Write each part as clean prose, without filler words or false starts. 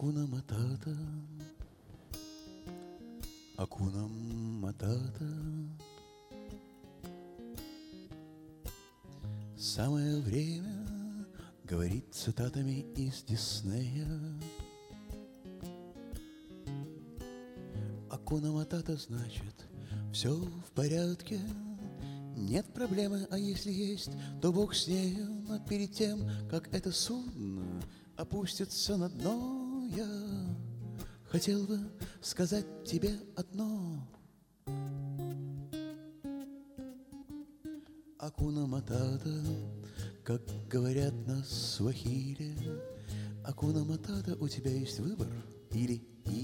Акуна Матата, Акуна Матата. Самое время говорить цитатами из Диснея. Акуна Матата значит все в порядке, нет проблемы, а если есть, то Бог с нею. Но перед тем, как это судно опустится на дно, я хотел бы сказать тебе одно. Акуна Матата, как говорят на суахиле. Акуна Матата, у тебя есть выбор или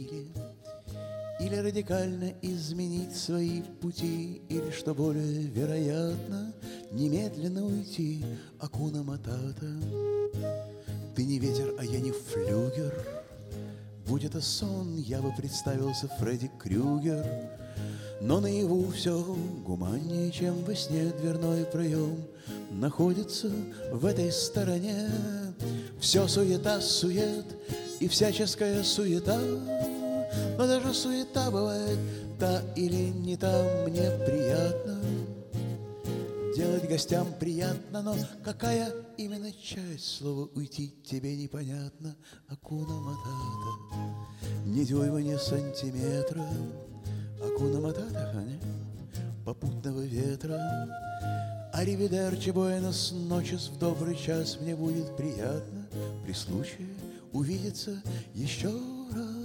радикально изменить свои пути, или, что более вероятно, немедленно уйти. Акуна Матата, ты не ветер, а я не флюгер. Будь это сон, я бы представился Фредди Крюгер. Но наяву все гуманнее, чем во сне. Дверной проем находится в этой стороне. Все суета-сует и всяческая суета. Но даже суета бывает та или не та. Мне приятно делать гостям приятно, но какая именно часть слова уйти тебе непонятно. Акуна Матата, ни дюйма, ни сантиметра. Акуна Матата, попутного ветра. Аривидерчи, буэнос ночес, в добрый час. Мне будет приятно при случае увидеться еще раз.